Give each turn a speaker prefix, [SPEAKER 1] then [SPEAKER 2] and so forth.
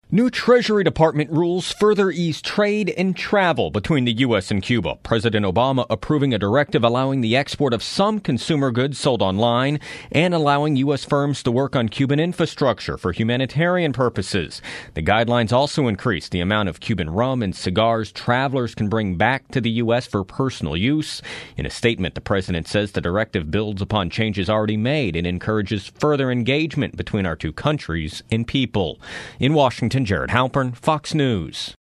[SPEAKER 1] New Treasury Department rules further ease trade and travel between the U.S. and Cuba. President Obama approving a directive allowing the export of some consumer goods sold online and allowing U.S. firms to work on Cuban infrastructure for humanitarian purposes. The guidelines also increase the amount of Cuban rum and cigars travelers can bring back to the U.S. for personal use. In a statement, the president says the directive builds upon changes already made and encourages further engagement between our two countries and people. In Washington, Jared Halpern, Fox News.